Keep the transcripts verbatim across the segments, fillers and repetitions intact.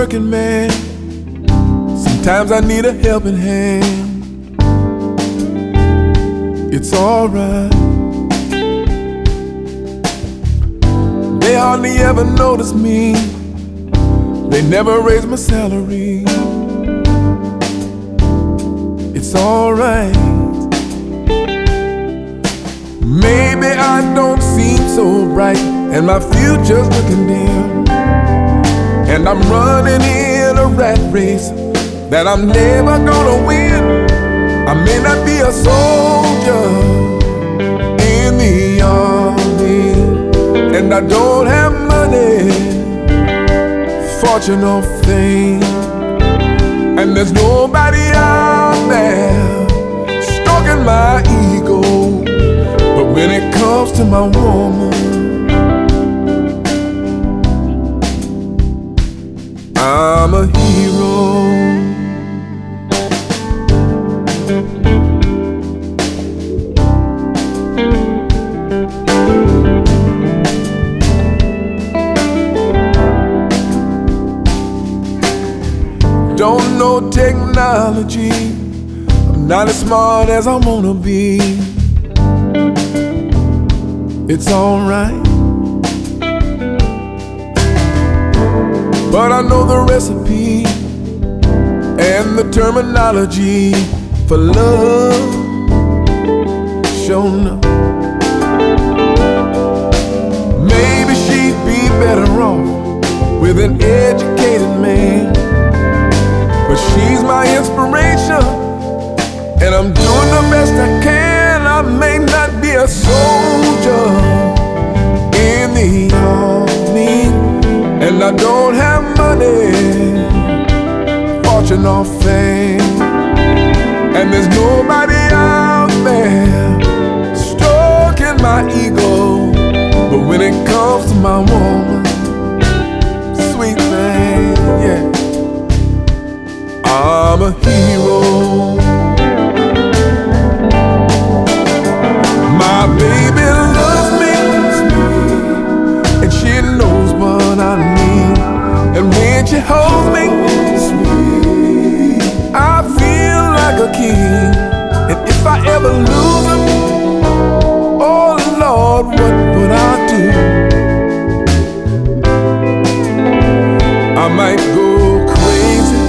working man. Sometimes I need a helping hand. It's alright. They hardly ever notice me. They never raise my salary. It's alright. Maybe I don't seem so bright, and my future's looking dim, and I'm running in a rat race that I'm never gonna win. I may not be a soldier in the army, and I don't have money, fortune or fame, and there's nobody out there stroking my ego. But when it comes to my woman, I'm a hero. Don't know technology, I'm not as smart as I wanna be. It's alright, but I know the recipe and the terminology for love. Sure enough, maybe she'd be better off with an educated man, but she's my inspiration, and I'm doing the best I can. I may not be a soldier in the army, and I don't have money, fortune or fame, and there's nobody out there stroking my ego. But when it comes to my woman, sweet thing, yeah, I'm a hero. My baby loves me, and she knows what I need, and when she holds me, I feel like a king. And if I ever lose her, oh Lord, what would I do? I might go crazy.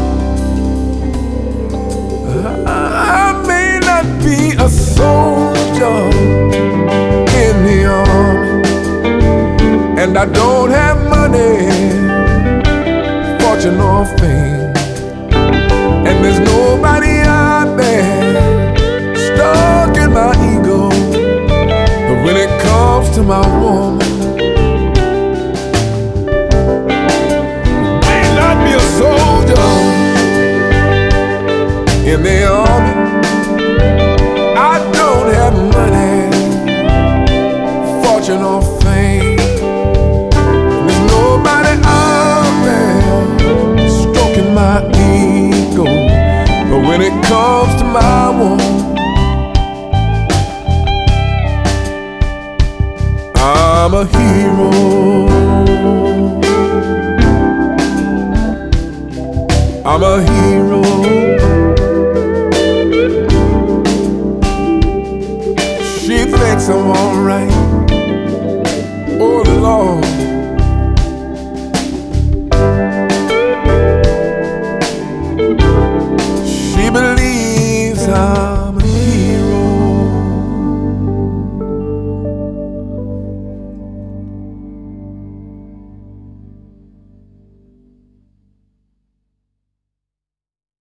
I may not be a soldier in the army, and I don't have money, fortune or fame, and there's nobody out there stuck in my ego. But when it comes to my woman, may not be a soldier in the army, I don't have money, fortune or fame, there's nobody out there stroking my ego. But when it comes to my woman, I'm a hero. I'm a hero.